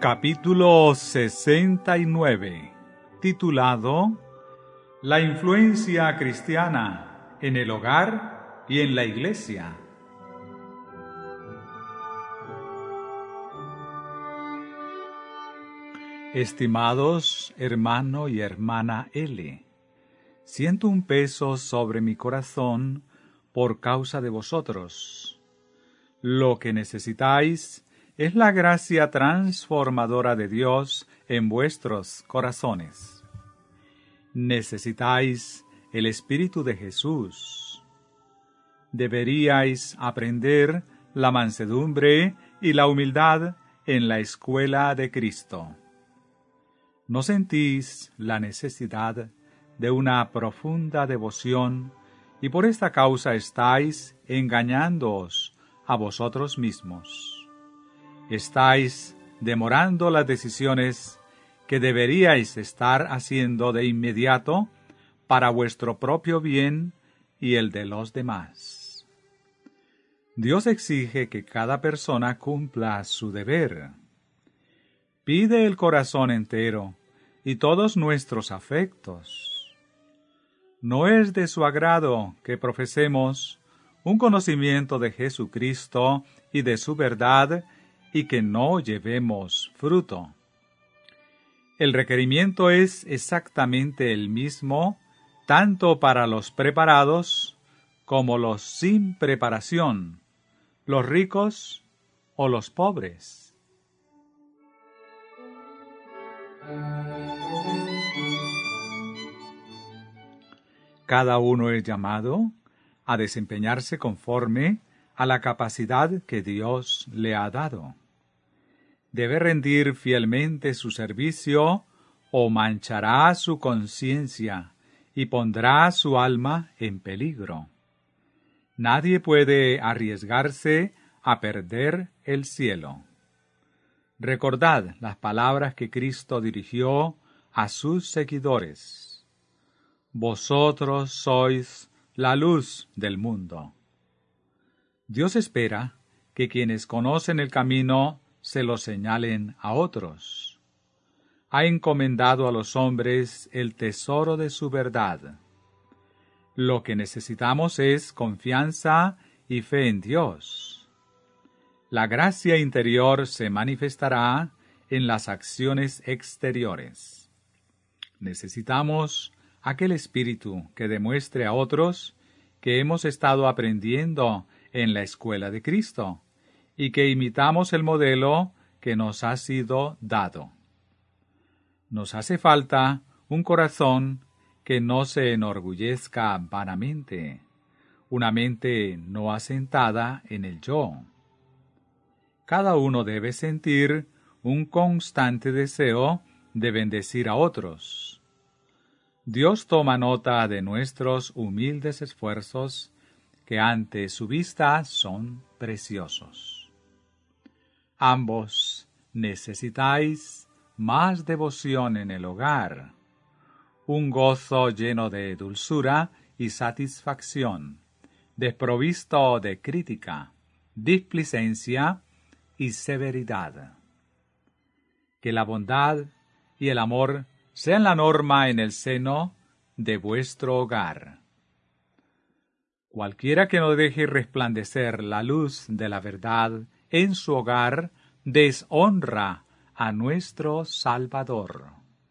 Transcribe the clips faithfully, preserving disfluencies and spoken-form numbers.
Capítulo sesenta y nueve, titulado La influencia cristiana en el hogar y en la iglesia. Estimados hermano y hermana L., siento un peso sobre mi corazón por causa de vosotros. Lo que necesitáis es la gracia transformadora de Dios en vuestros corazones. Necesitáis el Espíritu de Jesús. Deberíais aprender la mansedumbre y la humildad en la escuela de Cristo. ¿No sentís la necesidad de una profunda devoción y por esta causa estáis engañándoos a vosotros mismos? Estáis demorando las decisiones que deberíais estar haciendo de inmediato para vuestro propio bien y el de los demás. Dios exige que cada persona cumpla su deber. Pide el corazón entero y todos nuestros afectos. No es de su agrado que profesemos un conocimiento de Jesucristo y de su verdad y que no llevemos fruto. El requerimiento es exactamente el mismo, tanto para los preparados como los sin preparación, los ricos o los pobres. Cada uno es llamado a desempeñarse conforme a la capacidad que Dios le ha dado. Debe rendir fielmente su servicio o manchará su conciencia y pondrá su alma en peligro. Nadie puede arriesgarse a perder el cielo. Recordad las palabras que Cristo dirigió a sus seguidores. Vosotros sois la luz del mundo. Dios espera que quienes conocen el camino se lo señalen a otros. Ha encomendado a los hombres el tesoro de su verdad. Lo que necesitamos es confianza y fe en Dios. La gracia interior se manifestará en las acciones exteriores. Necesitamos aquel espíritu que demuestre a otros que hemos estado aprendiendo en la escuela de Cristo y que imitamos el modelo que nos ha sido dado. Nos hace falta un corazón que no se enorgullezca vanamente, una mente no asentada en el yo. Cada uno debe sentir un constante deseo de bendecir a otros. Dios toma nota de nuestros humildes esfuerzos que ante su vista son preciosos. Ambos necesitáis más devoción en el hogar, un gozo lleno de dulzura y satisfacción, desprovisto de crítica, displicencia y severidad. Que la bondad y el amor sean la norma en el seno de vuestro hogar. Cualquiera que no deje resplandecer la luz de la verdad en su hogar, deshonra a nuestro Salvador.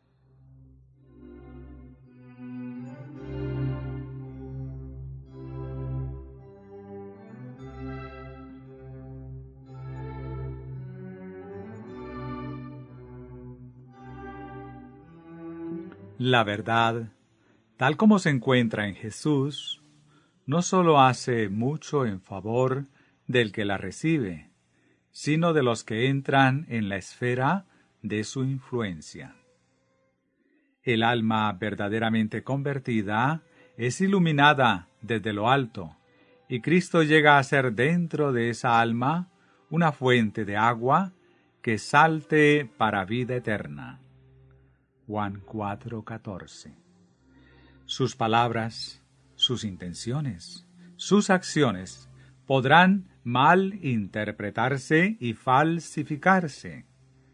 La verdad, tal como se encuentra en Jesús, no solo hace mucho en favor del que la recibe, sino de los que entran en la esfera de su influencia. El alma verdaderamente convertida es iluminada desde lo alto, y Cristo llega a ser dentro de esa alma una fuente de agua que salte para vida eterna. Juan cuatro catorce. Sus palabras, sus intenciones, sus acciones podrán mal interpretarse y falsificarse.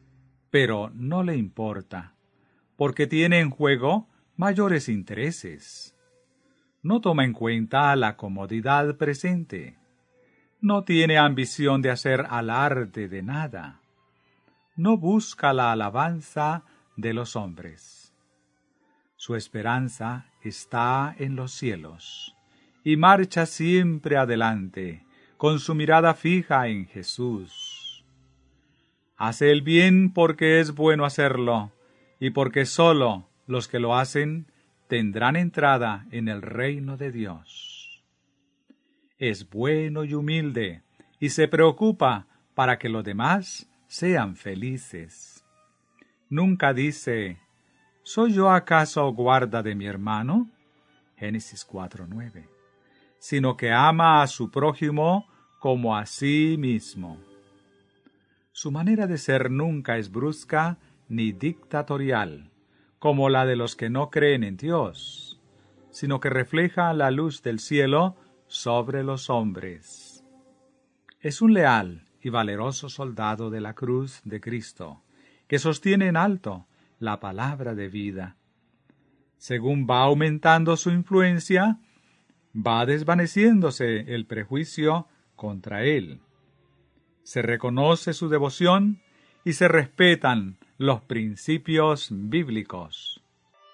pero no le importa, porque tiene en juego mayores intereses. No toma en cuenta la comodidad presente. No tiene ambición de hacer alarde de nada. No busca la alabanza de los hombres. Su esperanza está en los cielos, y marcha siempre adelante, con su mirada fija en Jesús. Hace el bien porque es bueno hacerlo, y porque sólo los que lo hacen tendrán entrada en el reino de Dios. Es bueno y humilde, y se preocupa para que los demás sean felices. Nunca dice, ¿soy yo acaso guarda de mi hermano? Génesis cuatro nueve. Sino que ama a su prójimo como a sí mismo. Su manera de ser nunca es brusca ni dictatorial, como la de los que no creen en Dios, sino que refleja la luz del cielo sobre los hombres. Es un leal y valeroso soldado de la cruz de Cristo, que sostiene en alto la palabra de vida. Según va aumentando su influencia, va desvaneciéndose el prejuicio contra él. Se reconoce su devoción y se respetan los principios bíblicos.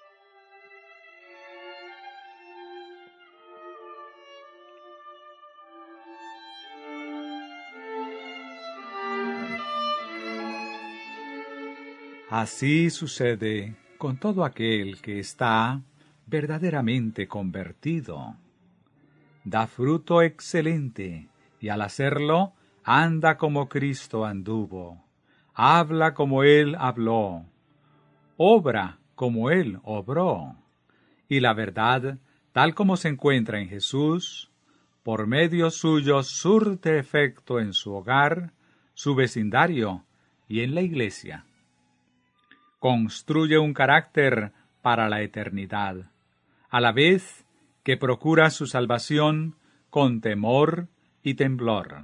Así sucede con todo aquel que está verdaderamente convertido. Da fruto excelente, y al hacerlo, anda como Cristo anduvo, habla como Él habló, obra como Él obró, y la verdad, tal como se encuentra en Jesús, por medio suyo surte efecto en su hogar, su vecindario y en la iglesia. Construye un carácter para la eternidad, a la vez que procura su salvación con temor y temblor.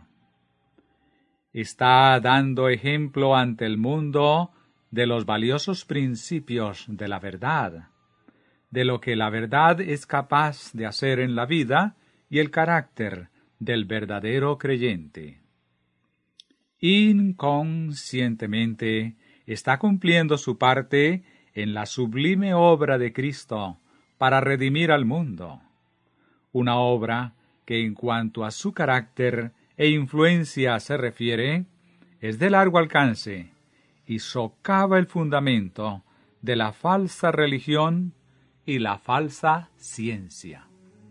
Está dando ejemplo ante el mundo de los valiosos principios de la verdad, de lo que la verdad es capaz de hacer en la vida y el carácter del verdadero creyente. Inconscientemente está cumpliendo su parte en la sublime obra de Cristo para redimir al mundo. Una obra que en cuanto a su carácter e influencia se refiere, es de largo alcance y socava el fundamento de la falsa religión y la falsa ciencia.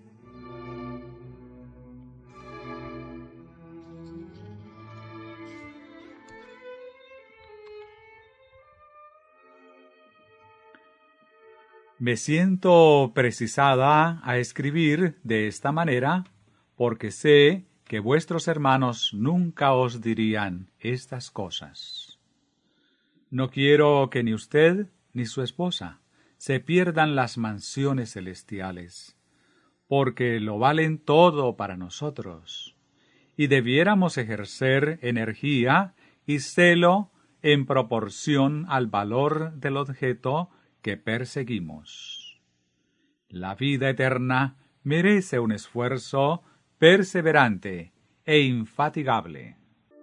Me siento precisada a escribir de esta manera porque sé que vuestros hermanos nunca os dirían estas cosas. No quiero que ni usted ni su esposa se pierdan las mansiones celestiales, porque lo valen todo para nosotros, y debiéramos ejercer energía y celo en proporción al valor del objeto que perseguimos. La vida eterna merece un esfuerzo perseverante e infatigable.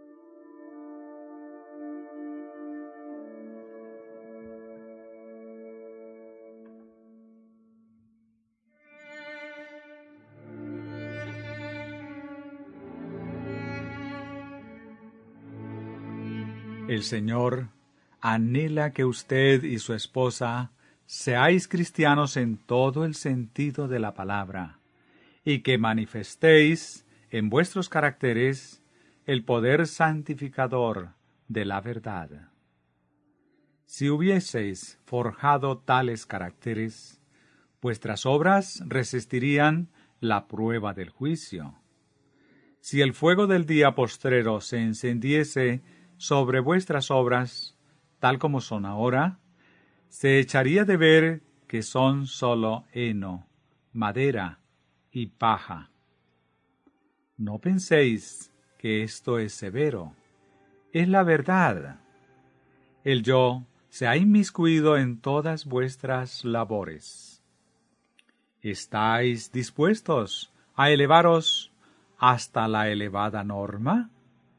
El Señor anhela que usted y su esposa seáis cristianos en todo el sentido de la palabra, y que manifestéis en vuestros caracteres el poder santificador de la verdad. Si hubieseis forjado tales caracteres, vuestras obras resistirían la prueba del juicio. Si el fuego del día postrero se encendiese sobre vuestras obras, tal como son ahora, se echaría de ver que son sólo heno, madera y paja. No penséis que esto es severo, es la verdad. El yo se ha inmiscuido en todas vuestras labores. ¿Estáis dispuestos a elevaros hasta la elevada norma?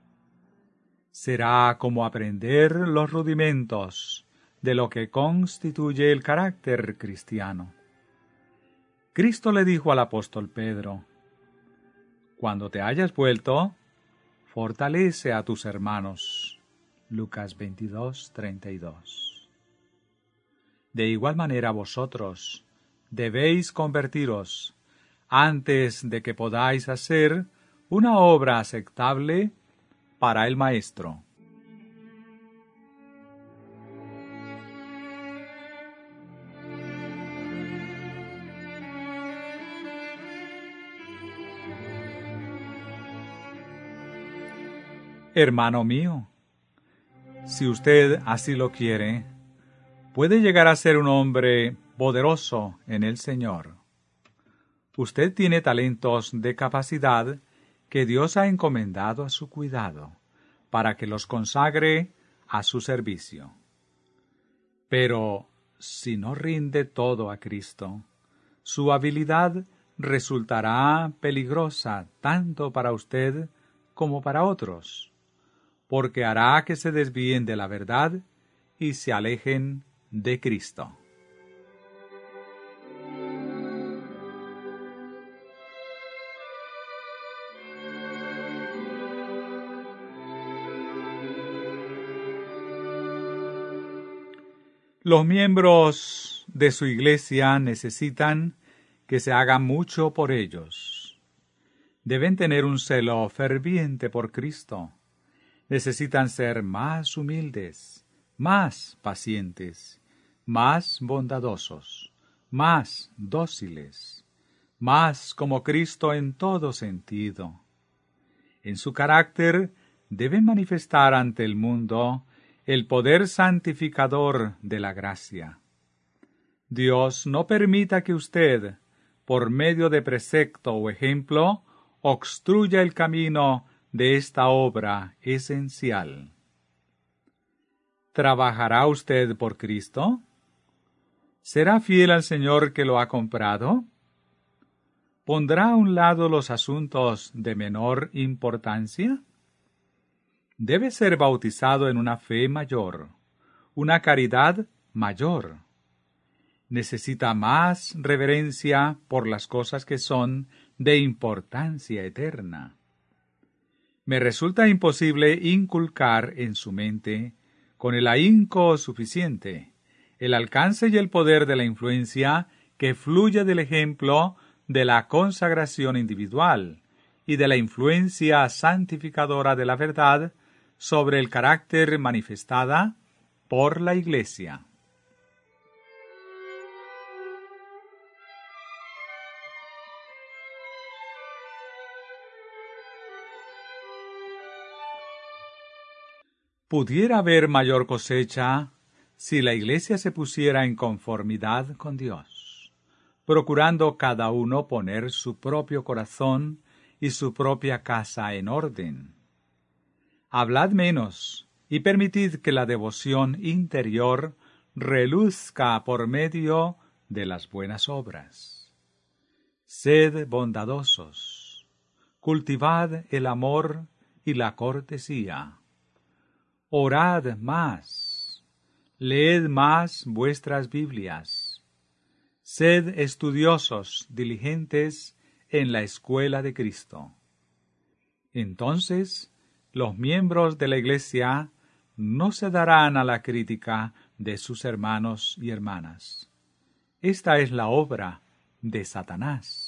Será como aprender los rudimentos de lo que constituye el carácter cristiano. Cristo le dijo al apóstol Pedro: cuando te hayas vuelto, fortalece a tus hermanos. Lucas veintidós, treinta y dos. De igual manera vosotros debéis convertiros antes de que podáis hacer una obra aceptable para el Maestro. Hermano mío, si usted así lo quiere, puede llegar a ser un hombre poderoso en el Señor. Usted tiene talentos de capacidad que Dios ha encomendado a su cuidado, para que los consagre a su servicio. Pero si no rinde todo a Cristo, su habilidad resultará peligrosa tanto para usted como para otros, porque hará que se desvíen de la verdad y se alejen de Cristo. Los miembros de su iglesia necesitan que se haga mucho por ellos. Deben tener un celo ferviente por Cristo. Necesitan ser más humildes, más pacientes, más bondadosos, más dóciles, más como Cristo en todo sentido. En su carácter deben manifestar ante el mundo el poder santificador de la gracia. Dios no permita que usted, por medio de precepto o ejemplo, obstruya el camino de esta obra esencial. ¿Trabajará usted por Cristo? ¿Será fiel al Señor que lo ha comprado? ¿Pondrá a un lado los asuntos de menor importancia? Debe ser bautizado en una fe mayor, una caridad mayor. Necesita más reverencia por las cosas que son de importancia eterna. Me resulta imposible inculcar en su mente, con el ahínco suficiente, el alcance y el poder de la influencia que fluye del ejemplo de la consagración individual y de la influencia santificadora de la verdad sobre el carácter manifestada por la Iglesia. Pudiera haber mayor cosecha si la Iglesia se pusiera en conformidad con Dios, procurando cada uno poner su propio corazón y su propia casa en orden. Hablad menos y permitid que la devoción interior reluzca por medio de las buenas obras. Sed bondadosos, cultivad el amor y la cortesía. Orad más, leed más vuestras Biblias. Sed estudiosos, diligentes en la escuela de Cristo. Entonces, los miembros de la Iglesia no se darán a la crítica de sus hermanos y hermanas. Esta es la obra de Satanás.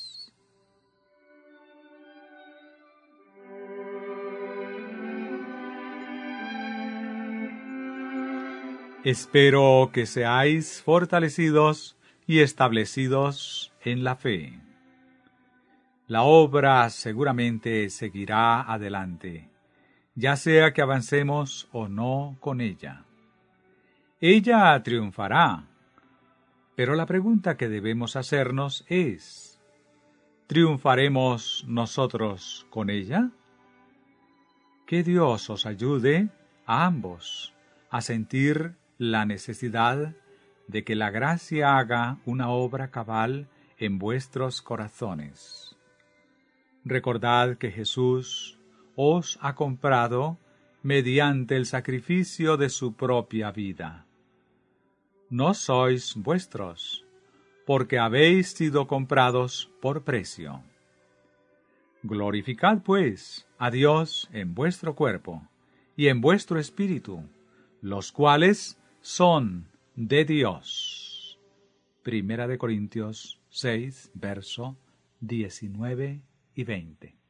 Espero que seáis fortalecidos y establecidos en la fe. La obra seguramente seguirá adelante, ya sea que avancemos o no con ella. Ella triunfará, pero la pregunta que debemos hacernos es, ¿triunfaremos nosotros con ella? Que Dios os ayude a ambos a sentir la necesidad de que la gracia haga una obra cabal en vuestros corazones. Recordad que Jesús os ha comprado mediante el sacrificio de su propia vida. No sois vuestros, porque habéis sido comprados por precio. Glorificad, pues, a Dios en vuestro cuerpo y en vuestro espíritu, los cuales son de Dios. Primera de Corintios seis, verso diecinueve y veinte.